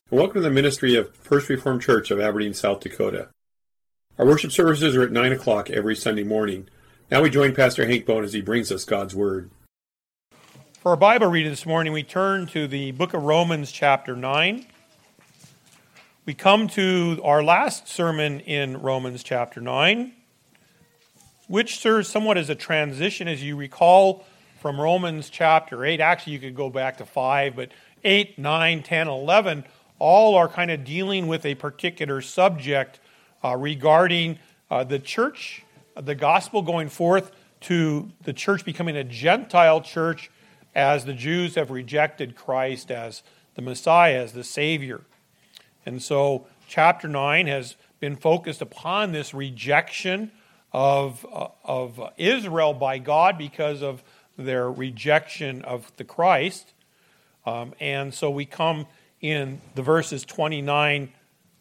Welcome to the ministry of First Reformed Church of Aberdeen, South Dakota. Our worship services are at 9 o'clock every Sunday morning. Now we join Pastor Hank Bone as he brings us God's Word. For our Bible reading this morning, we turn to the book of Romans chapter 9. We come to our last sermon in Romans chapter 9, which serves somewhat as a transition, as you recall, from Romans chapter 8. Actually, you could go back to 5, but 8, 9, 10, 11, all are kind of dealing with a particular subject regarding the church, the gospel going forth to the church becoming a Gentile church as the Jews have rejected Christ as the Messiah, as the Savior. And so chapter 9 has been focused upon this rejection of Israel by God because of their rejection of the Christ. And so we come in the verses 30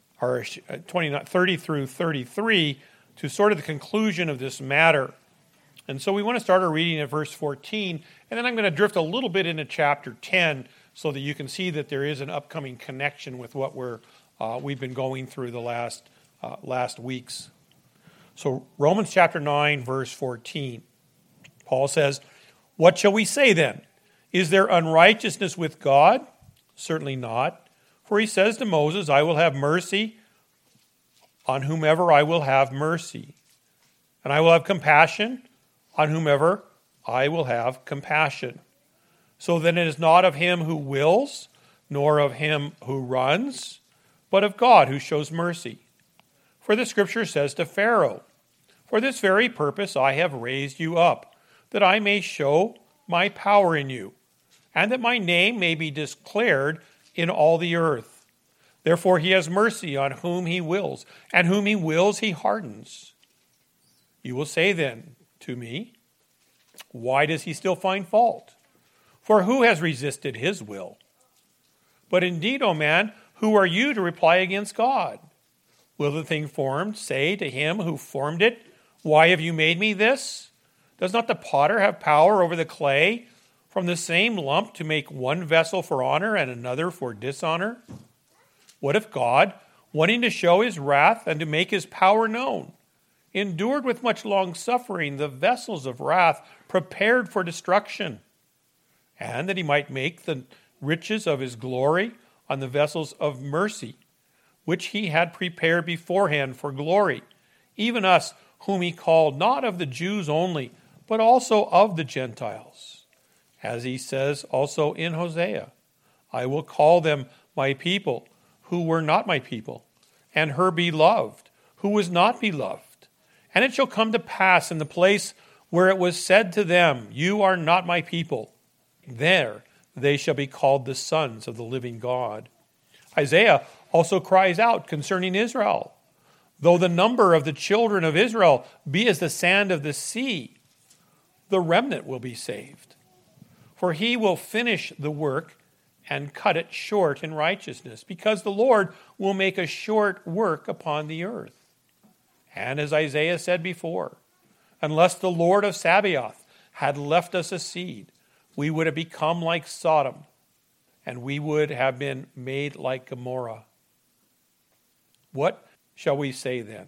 through 33 to sort of the conclusion of this matter. And so we want to start our reading at verse 14, and then I'm going to drift a little bit into chapter 10 so that you can see that there is an upcoming connection with what we've been going through the last weeks. So Romans chapter 9, verse 14. Paul says, "What shall we say then? Is there unrighteousness with God? Certainly not. For he says to Moses, I will have mercy on whomever I will have mercy, and I will have compassion on whomever I will have compassion. So then it is not of him who wills, nor of him who runs, but of God who shows mercy. For the scripture says to Pharaoh, for this very purpose I have raised you up, that I may show my power in you, and that my name may be declared in all the earth. Therefore he has mercy on whom he wills, and whom he wills he hardens. You will say then to me, why does he still find fault? For who has resisted his will? But indeed, O man, who are you to reply against God? Will the thing formed say to him who formed it, why have you made me this? Does not the potter have power over the clay from the same lump to make one vessel for honor and another for dishonor? What if God, wanting to show his wrath and to make his power known, endured with much long suffering the vessels of wrath prepared for destruction, and that he might make the riches of his glory on the vessels of mercy, which he had prepared beforehand for glory, even us whom he called not of the Jews only, but also of the Gentiles. As he says also in Hosea, I will call them my people who were not my people, and her beloved who was not beloved. And it shall come to pass in the place where it was said to them, you are not my people, there they shall be called the sons of the living God. Isaiah also cries out concerning Israel, though the number of the children of Israel be as the sand of the sea, the remnant will be saved. For he will finish the work and cut it short in righteousness, because the Lord will make a short work upon the earth. And as Isaiah said before, unless the Lord of Sabaoth had left us a seed, we would have become like Sodom, and we would have been made like Gomorrah. What shall we say then?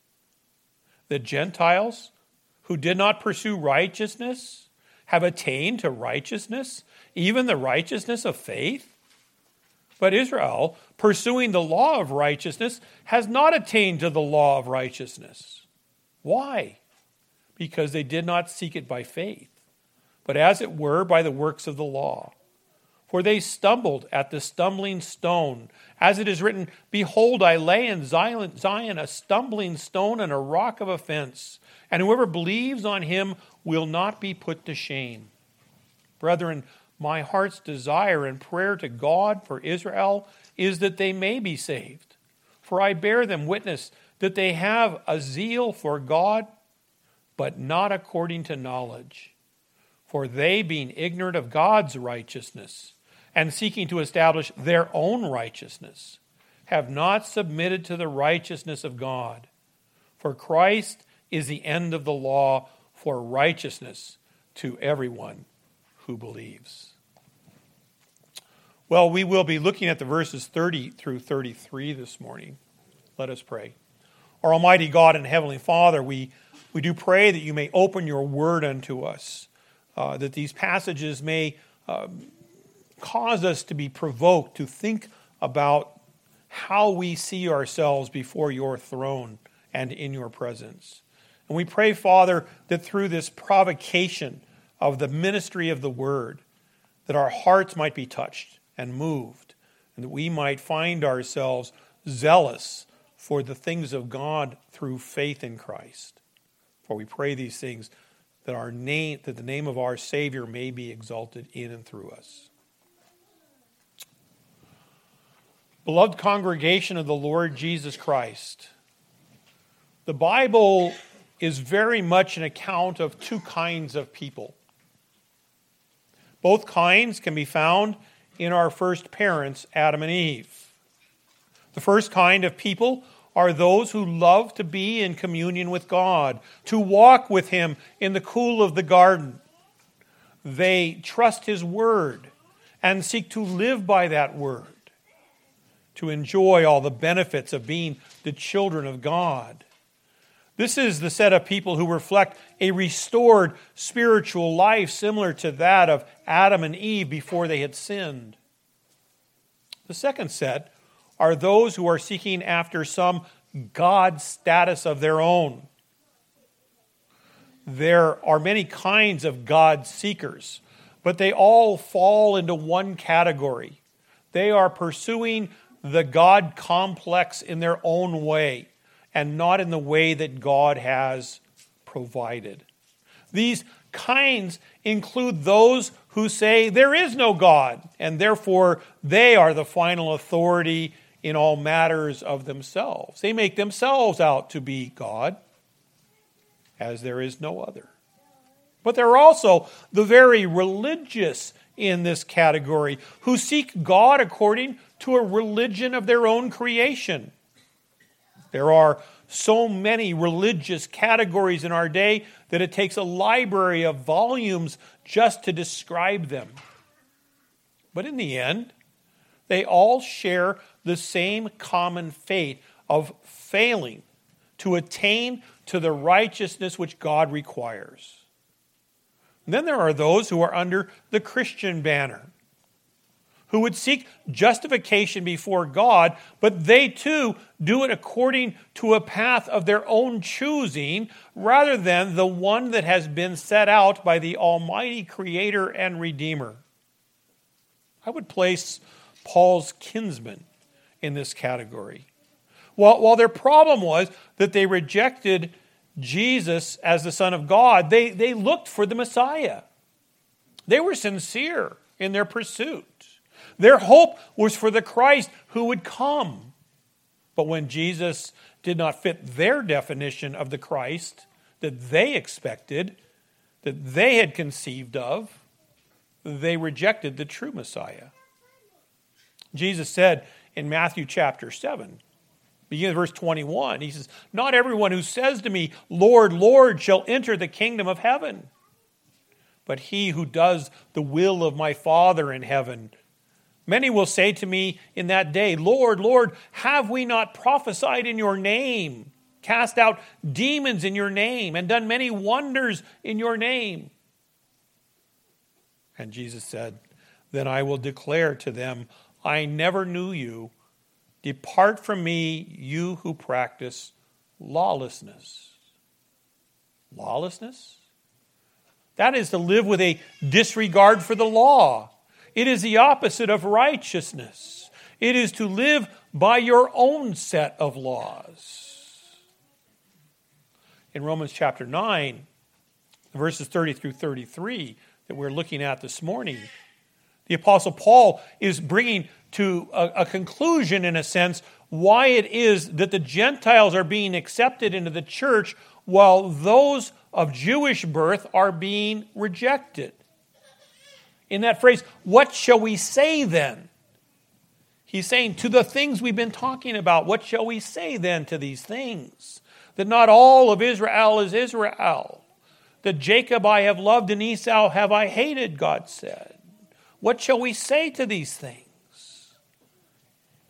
The Gentiles who did not pursue righteousness have attained to righteousness, even the righteousness of faith? But Israel, pursuing the law of righteousness, has not attained to the law of righteousness. Why? Because they did not seek it by faith, but as it were by the works of the law. For they stumbled at the stumbling stone, as it is written, behold, I lay in Zion a stumbling stone and a rock of offense, and whoever believes on him will not be put to shame. Brethren, my heart's desire and prayer to God for Israel is that they may be saved. For I bear them witness that they have a zeal for God, but not according to knowledge. For they, being ignorant of God's righteousness, and seeking to establish their own righteousness, have not submitted to the righteousness of God. For Christ is the end of the law for righteousness to everyone who believes. Well, we will be looking at the verses 30 through 33 this morning. Let us pray. Our Almighty God and Heavenly Father, we do pray that you may open your word unto us, that these passages may cause us to be provoked to think about how we see ourselves before your throne and in your presence. And we pray, Father, that through this provocation of the ministry of the word, that our hearts might be touched and moved, and that we might find ourselves zealous for the things of God through faith in Christ. For we pray these things that the name of our Savior may be exalted in and through us. Beloved congregation of the Lord Jesus Christ, the Bible is very much an account of two kinds of people. Both kinds can be found in our first parents, Adam and Eve. The first kind of people are those who love to be in communion with God, to walk with Him in the cool of the garden. They trust His word and seek to live by that word, to enjoy all the benefits of being the children of God. This is the set of people who reflect a restored spiritual life similar to that of Adam and Eve before they had sinned. The second set are those who are seeking after some God status of their own. There are many kinds of God seekers, but they all fall into one category. They are pursuing the God complex in their own way, and not in the way that God has provided. These kinds include those who say there is no God, and therefore they are the final authority in all matters of themselves. They make themselves out to be God, as there is no other. But there are also the very religious in this category who seek God according to a religion of their own creation. There are so many religious categories in our day that it takes a library of volumes just to describe them. But in the end, they all share the same common fate of failing to attain to the righteousness which God requires. And then there are those who are under the Christian banner, who would seek justification before God, but they too do it according to a path of their own choosing, rather than the one that has been set out by the Almighty Creator and Redeemer. I would place Paul's kinsmen in this category. While their problem was that they rejected Jesus as the Son of God, they looked for the Messiah. They were sincere in their pursuit. Their hope was for the Christ who would come. But when Jesus did not fit their definition of the Christ that they expected, that they had conceived of, they rejected the true Messiah. Jesus said in Matthew chapter 7, beginning with verse 21, he says, "Not everyone who says to me, 'Lord, Lord,' shall enter the kingdom of heaven, but he who does the will of my Father in heaven. Many will say to me in that day, 'Lord, Lord, have we not prophesied in your name, cast out demons in your name, and done many wonders in your name?' And Jesus said, 'Then I will declare to them, I never knew you. Depart from me, you who practice lawlessness.'" Lawlessness? That is to live with a disregard for the law. It is the opposite of righteousness. It is to live by your own set of laws. In Romans chapter 9, verses 30 through 33 that we're looking at this morning, the Apostle Paul is bringing to a conclusion, in a sense, why it is that the Gentiles are being accepted into the church while those of Jewish birth are being rejected. In that phrase, what shall we say then? He's saying to the things we've been talking about, what shall we say then to these things? That not all of Israel is Israel. That Jacob I have loved and Esau have I hated, God said. What shall we say to these things?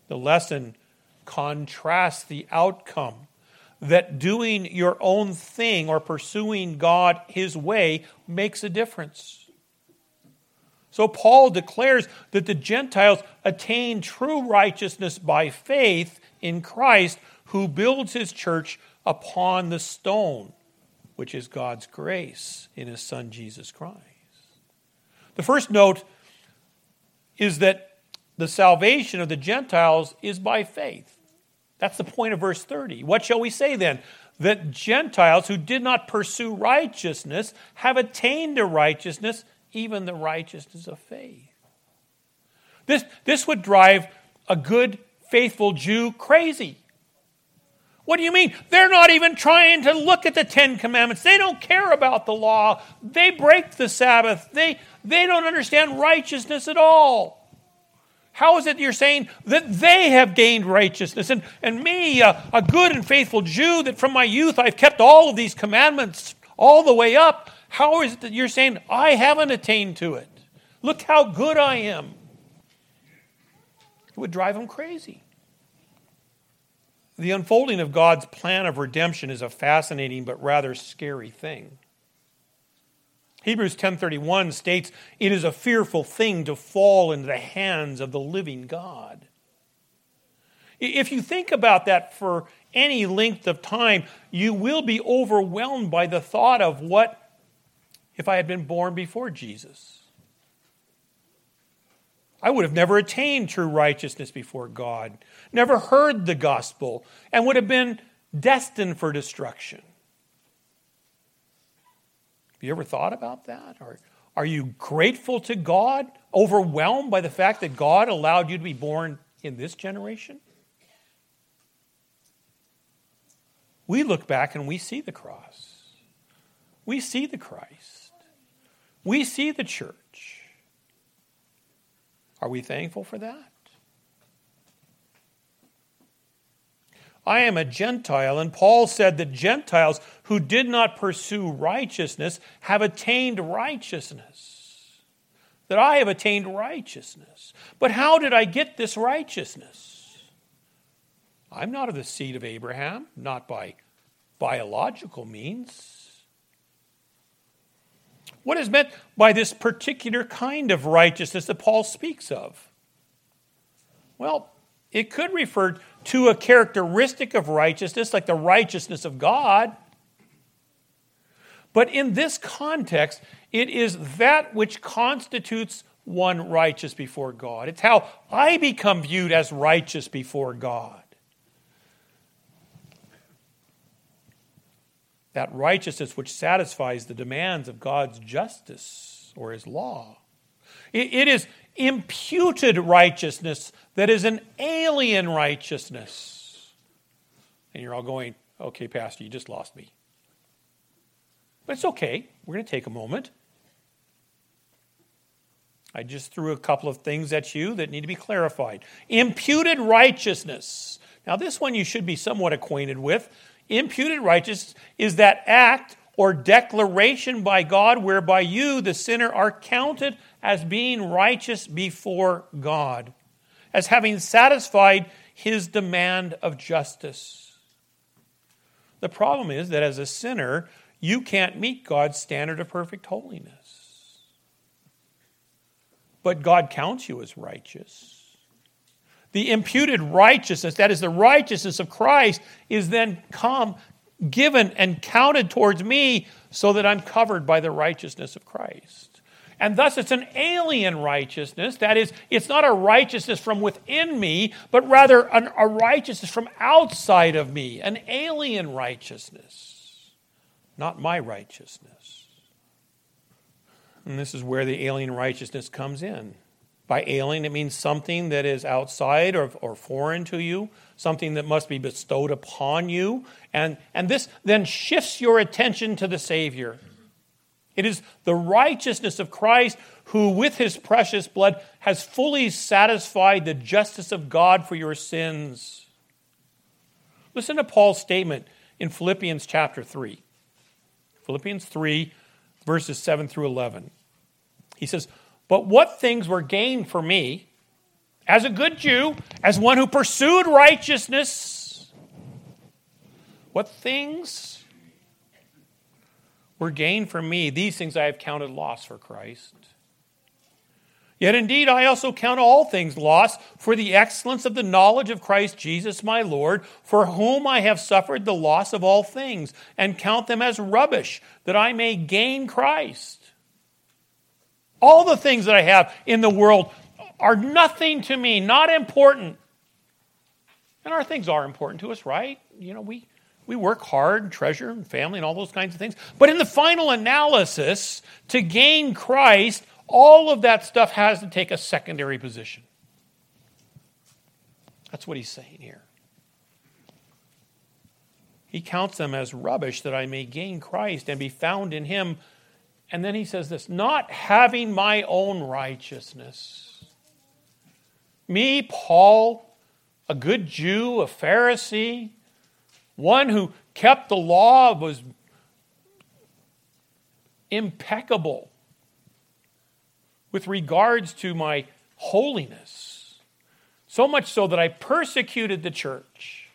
The lesson contrasts the outcome, that doing your own thing or pursuing God His way makes a difference. So Paul declares that the Gentiles attain true righteousness by faith in Christ, who builds His church upon the stone, which is God's grace in His Son Jesus Christ. The first note is that the salvation of the Gentiles is by faith. That's the point of verse 30. What shall we say then? That Gentiles who did not pursue righteousness have attained to righteousness, even the righteousness of faith. This would drive a good, faithful Jew crazy. What do you mean? They're not even trying to look at the Ten Commandments. They don't care about the law. They break the Sabbath. They don't understand righteousness at all. How is it you're saying that they have gained righteousness? And me, a good and faithful Jew, that from my youth I've kept all of these commandments all the way up. How is it that you're saying I haven't attained to it? Look how good I am. It would drive them crazy. The unfolding of God's plan of redemption is a fascinating but rather scary thing. Hebrews 10:31 states, "It is a fearful thing to fall into the hands of the living God." If you think about that for any length of time, you will be overwhelmed by the thought of what if I had been born before Jesus? I would have never attained true righteousness before God, never heard the gospel, and would have been destined for destruction. Have you ever thought about that? Or are you grateful to God, overwhelmed by the fact that God allowed you to be born in this generation? We look back and we see the cross. We see the Christ. We see the church. Are we thankful for that? I am a Gentile, and Paul said that Gentiles who did not pursue righteousness have attained righteousness. That I have attained righteousness. But how did I get this righteousness? I'm not of the seed of Abraham, not by biological means. What is meant by this particular kind of righteousness that Paul speaks of? Well, it could refer to a characteristic of righteousness, like the righteousness of God. But in this context, it is that which constitutes one righteous before God. It's how I become viewed as righteous before God. That righteousness which satisfies the demands of God's justice or His law. It is imputed righteousness that is an alien righteousness. And you're all going, okay, Pastor, you just lost me. But it's okay. We're going to take a moment. I just threw a couple of things at you that need to be clarified. Imputed righteousness. Now, this one you should be somewhat acquainted with. Imputed righteousness is that act or declaration by God whereby you, the sinner, are counted as being righteous before God, as having satisfied His demand of justice. The problem is that as a sinner, you can't meet God's standard of perfect holiness. But God counts you as righteous. The imputed righteousness, that is the righteousness of Christ, is then given and counted towards me so that I'm covered by the righteousness of Christ. And thus it's an alien righteousness. That is, it's not a righteousness from within me, but rather a righteousness from outside of me. An alien righteousness, not my righteousness. And this is where the alien righteousness comes in. By alien, it means something that is outside or foreign to you, something that must be bestowed upon you. And this then shifts your attention to the Savior. It is the righteousness of Christ who, with His precious blood, has fully satisfied the justice of God for your sins. Listen to Paul's statement in Philippians chapter 3. Philippians 3, verses 7 through 11. He says, "But what things were gained for me," as a good Jew, as one who pursued righteousness, what things were gained for me, these things I have counted loss for Christ. Yet indeed I also count all things loss for the excellence of the knowledge of Christ Jesus my Lord, for whom I have suffered the loss of all things, and count them as rubbish, that I may gain Christ. All the things that I have in the world are nothing to me, not important. And our things are important to us, right? You know, we work hard, treasure, and family, and all those kinds of things. But in the final analysis, to gain Christ, all of that stuff has to take a secondary position. That's what he's saying here. He counts them as rubbish that I may gain Christ and be found in him. And then he says this, not having my own righteousness. Me, Paul, a good Jew, a Pharisee, one who kept the law, was impeccable with regards to my holiness, so much so that I persecuted the church.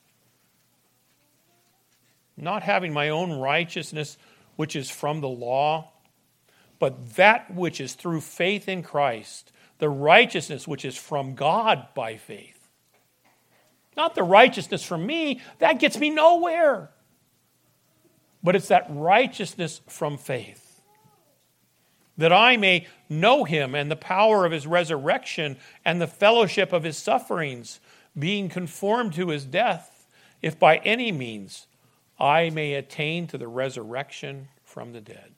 Not having my own righteousness, which is from the law, but that which is through faith in Christ, the righteousness which is from God by faith. Not the righteousness from me, that gets me nowhere. But it's that righteousness from faith, that I may know him and the power of his resurrection and the fellowship of his sufferings, being conformed to his death, if by any means I may attain to the resurrection from the dead.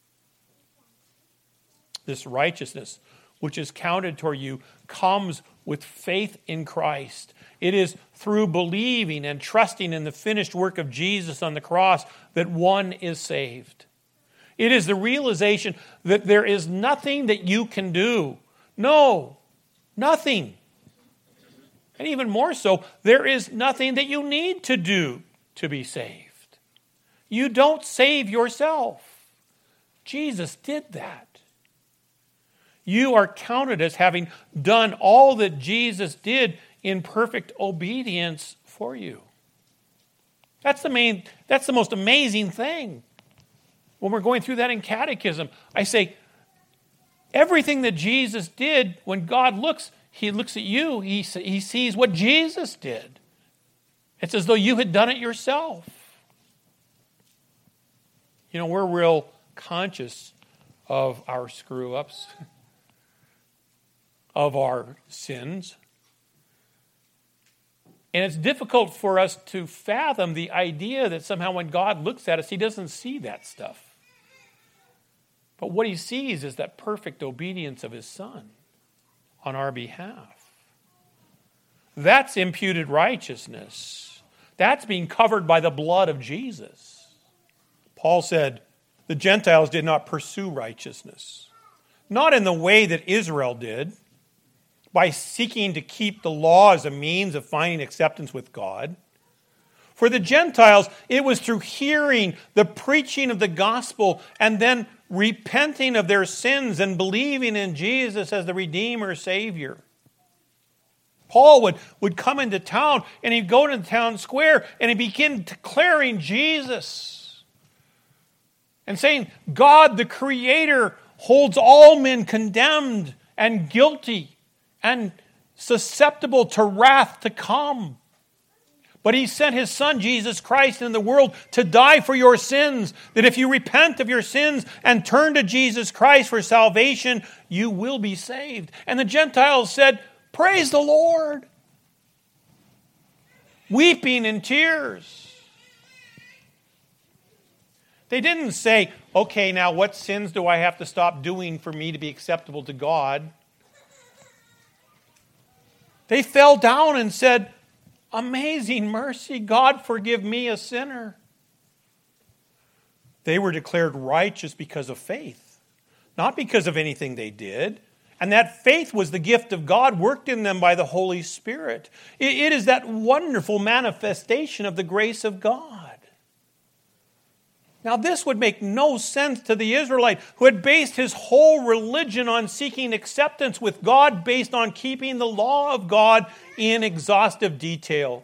This righteousness, which is counted toward you, comes with faith in Christ. It is through believing and trusting in the finished work of Jesus on the cross that one is saved. It is the realization that there is nothing that you can do. No, nothing. And even more so, there is nothing that you need to do to be saved. You don't save yourself. Jesus did that. You are counted as having done all that Jesus did in perfect obedience for you. That's the most amazing thing. When we're going through that in catechism, I say, everything that Jesus did, when God looks, he looks at you, he sees what Jesus did. It's as though you had done it yourself. You know, we're real conscious of our screw-ups, of our sins. And it's difficult for us to fathom the idea that somehow when God looks at us, he doesn't see that stuff. But what he sees is that perfect obedience of his Son on our behalf. That's imputed righteousness. That's being covered by the blood of Jesus. Paul said, the Gentiles did not pursue righteousness, not in the way that Israel did, by seeking to keep the law as a means of finding acceptance with God. For the Gentiles, it was through hearing the preaching of the gospel and then repenting of their sins and believing in Jesus as the Redeemer, Savior. Paul would come into town and he'd go to the town square and he'd begin declaring Jesus and saying, God, the Creator, holds all men condemned and guilty and susceptible to wrath to come. But he sent his Son, Jesus Christ, in the world to die for your sins, that if you repent of your sins and turn to Jesus Christ for salvation, you will be saved. And the Gentiles said, praise the Lord, weeping in tears. They didn't say, okay, now what sins do I have to stop doing for me to be acceptable to God? They fell down and said, amazing mercy, God, forgive me, a sinner. They were declared righteous because of faith, not because of anything they did. And that faith was the gift of God worked in them by the Holy Spirit. It is that wonderful manifestation of the grace of God. Now, this would make no sense to the Israelite who had based his whole religion on seeking acceptance with God based on keeping the law of God in exhaustive detail.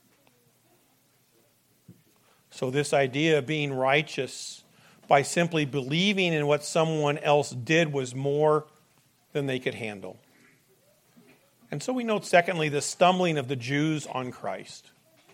So this idea of being righteous by simply believing in what someone else did was more than they could handle. And so we note, secondly, the stumbling of the Jews on Christ.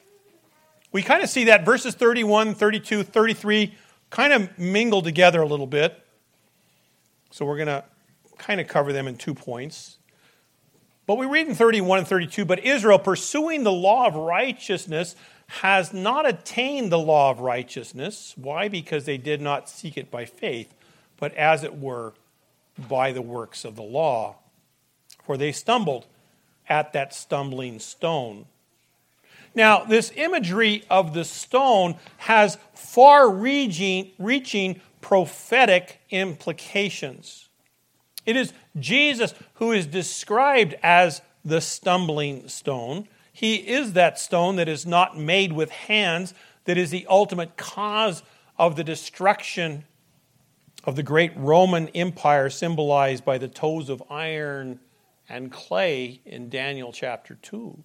We kind of see that verses 31, 32, 33 kind of mingle together a little bit. So we're going to kind of cover them in 2 points. But we read in 31 and 32, but Israel, pursuing the law of righteousness, has not attained the law of righteousness. Why? Because they did not seek it by faith, but as it were, by the works of the law. For they stumbled at that stumbling stone. Now, this imagery of the stone has far-reaching prophetic implications. It is Jesus who is described as the stumbling stone. He is that stone that is not made with hands, that is the ultimate cause of the destruction of the great Roman Empire, symbolized by the toes of iron and clay in Daniel chapter 2.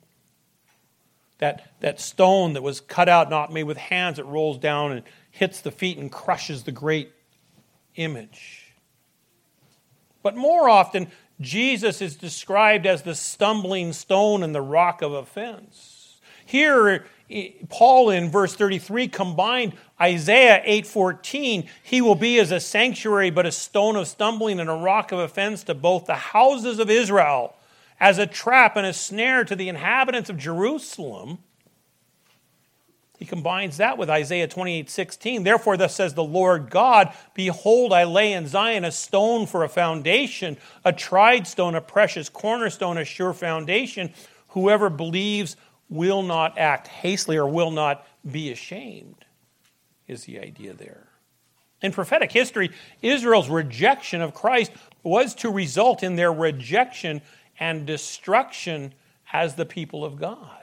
That stone that was cut out, not made with hands, it rolls down and hits the feet and crushes the great image. But more often, Jesus is described as the stumbling stone and the rock of offense. Here, Paul in verse 33 combined Isaiah 8:14, he will be as a sanctuary but a stone of stumbling and a rock of offense to both the houses of Israel, as a trap and a snare to the inhabitants of Jerusalem. He combines that with Isaiah 28:16. Therefore, thus says the Lord God, behold, I lay in Zion a stone for a foundation, a tried stone, a precious cornerstone, a sure foundation. Whoever believes will not act hastily or will not be ashamed, is the idea there. In prophetic history, Israel's rejection of Christ was to result in their rejection and destruction as the people of God.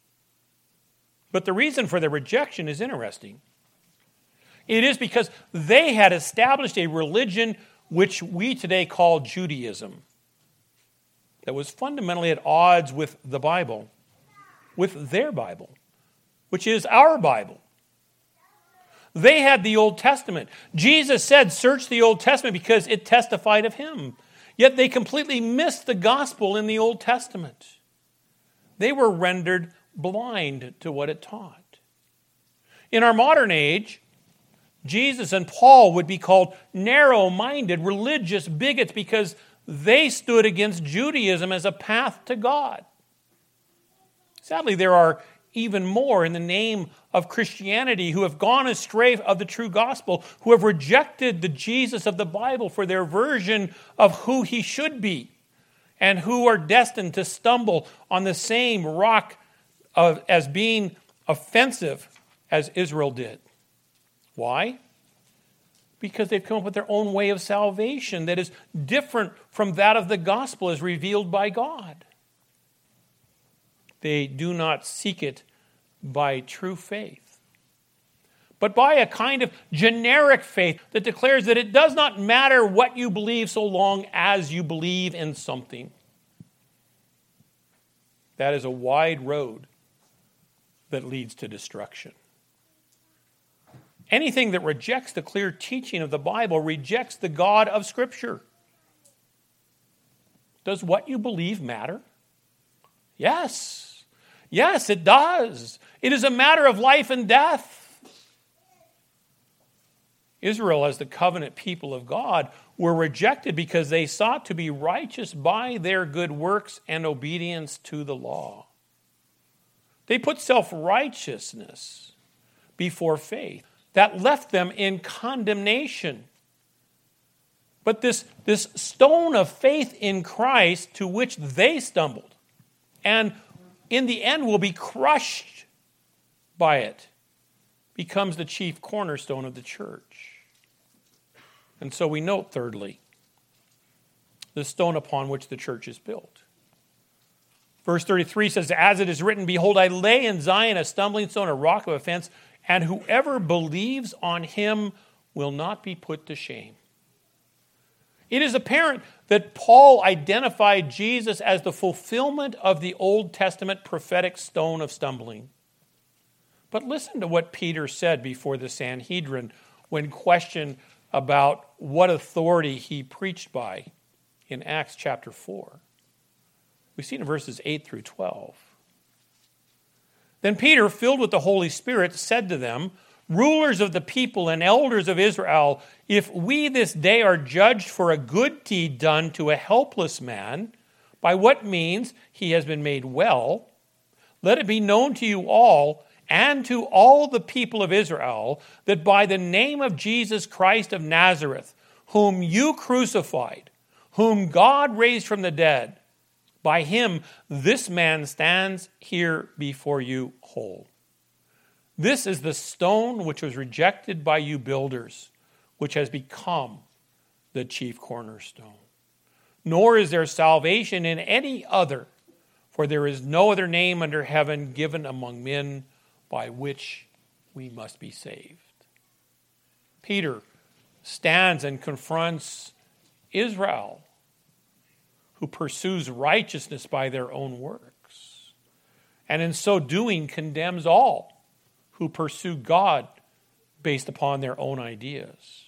But the reason for their rejection is interesting. It is because they had established a religion which we today call Judaism, that was fundamentally at odds with the Bible, with their Bible, which is our Bible. They had the Old Testament. Jesus said, search the Old Testament because it testified of him. Yet they completely missed the gospel in the Old Testament. They were rendered blind to what it taught. In our modern age, Jesus and Paul would be called narrow-minded, religious bigots because they stood against Judaism as a path to God. Sadly, there are even more in the name of Christianity who have gone astray of the true gospel, who have rejected the Jesus of the Bible for their version of who he should be, and who are destined to stumble on the same rock as being offensive as Israel did. Why? Because they've come up with their own way of salvation that is different from that of the gospel as revealed by God. They do not seek it by true faith, but by a kind of generic faith that declares that it does not matter what you believe so long as you believe in something. That is a wide road that leads to destruction. Anything that rejects the clear teaching of the Bible rejects the God of Scripture. Does what you believe matter? Yes. Yes, it does. It is a matter of life and death. Israel, as the covenant people of God, were rejected because they sought to be righteous by their good works and obedience to the law. They put self-righteousness before faith. That left them in condemnation. But this stone of faith in Christ to which they stumbled, and in the end will be crushed by it, becomes the chief cornerstone of the church. And so we note, thirdly, the stone upon which the church is built. Verse 33 says, as it is written, behold, I lay in Zion a stumbling stone, a rock of offense, and whoever believes on him will not be put to shame. It is apparent that Paul identified Jesus as the fulfillment of the Old Testament prophetic stone of stumbling. But listen to what Peter said before the Sanhedrin when questioned about what authority he preached by in Acts chapter 4. We see it in verses 8 through 12. Then Peter, filled with the Holy Spirit, said to them, "Rulers of the people and elders of Israel, if we this day are judged for a good deed done to a helpless man, by what means he has been made well, let it be known to you all and to all the people of Israel that by the name of Jesus Christ of Nazareth, whom you crucified, whom God raised from the dead, by him this man stands here before you whole. This is the stone which was rejected by you builders, which has become the chief cornerstone. Nor is there salvation in any other, for there is no other name under heaven given among men by which we must be saved." Peter stands and confronts Israel, who pursues righteousness by their own works, and in so doing condemns all who pursue God based upon their own ideas.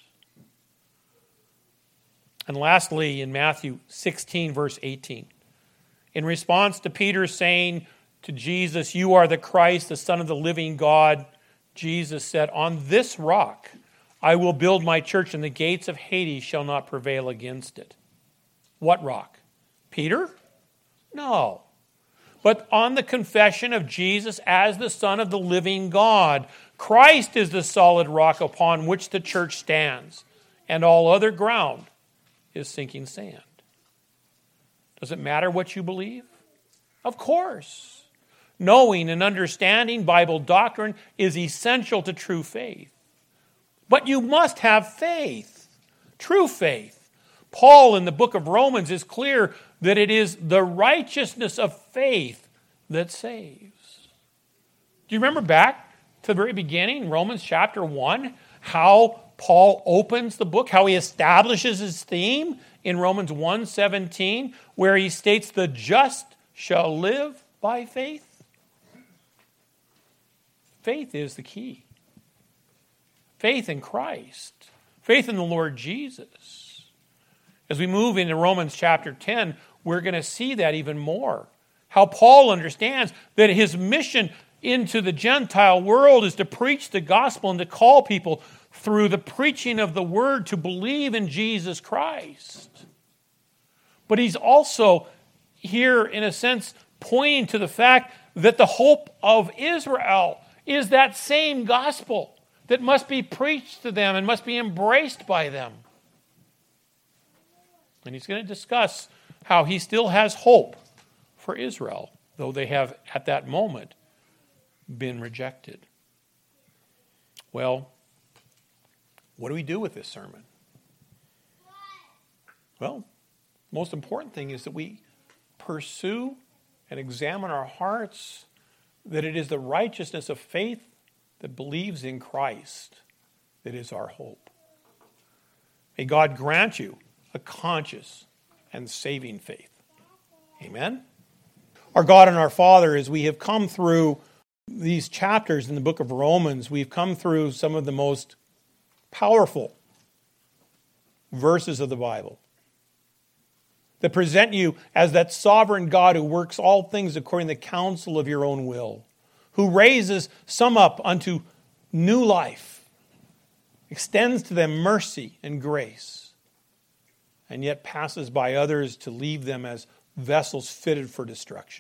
And lastly, in Matthew 16, verse 18, in response to Peter saying to Jesus, "You are the Christ, the Son of the living God," Jesus said, "On this rock I will build my church, and the gates of Hades shall not prevail against it." What rock? Peter? No. But on the confession of Jesus as the Son of the living God. Christ is the solid rock upon which the church stands, and all other ground is sinking sand. Does it matter what you believe? Of course. Knowing and understanding Bible doctrine is essential to true faith. But you must have faith, true faith. Paul in the book of Romans is clear that it is the righteousness of faith that saves. Do you remember back to the very beginning, Romans chapter 1, how Paul opens the book, how he establishes his theme in Romans 1:17, where he states the just shall live by faith? Faith is the key. Faith in Christ. Faith in the Lord Jesus. As we move into Romans chapter 10, we're going to see that even more. How Paul understands that his mission into the Gentile world is to preach the gospel and to call people through the preaching of the word to believe in Jesus Christ. But he's also here, in a sense, pointing to the fact that the hope of Israel is that same gospel that must be preached to them and must be embraced by them. And he's going to discuss how he still has hope for Israel, though they have, at that moment, been rejected. Well, what do we do with this sermon? Well, the most important thing is that we pursue and examine our hearts, that it is the righteousness of faith that believes in Christ that is our hope. May God grant you a conscious and saving faith. Amen? Our God and our Father, as we have come through these chapters in the book of Romans, we've come through some of the most powerful verses of the Bible that present you as that sovereign God who works all things according to the counsel of your own will, who raises some up unto new life, extends to them mercy and grace, and yet passes by others to leave them as vessels fitted for destruction.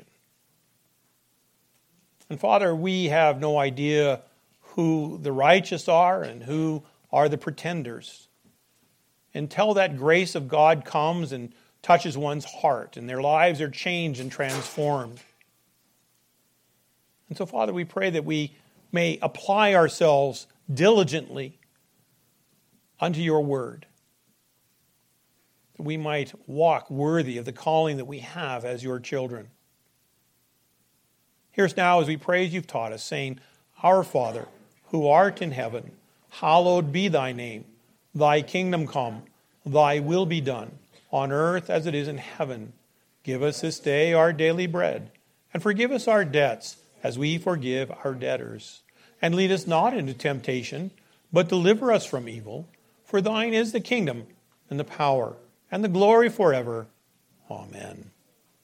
And Father, we have no idea who the righteous are and who are the pretenders. Until that grace of God comes and touches one's heart and their lives are changed and transformed. And so, Father, we pray that we may apply ourselves diligently unto your word, that we might walk worthy of the calling that we have as your children. Hear us now as we pray as you've taught us, saying, Our Father, who art in heaven, hallowed be thy name. Thy kingdom come, thy will be done, on earth as it is in heaven. Give us this day our daily bread, and forgive us our debts, as we forgive our debtors. And lead us not into temptation, but deliver us from evil. For thine is the kingdom, and the power, and the glory forever. Amen.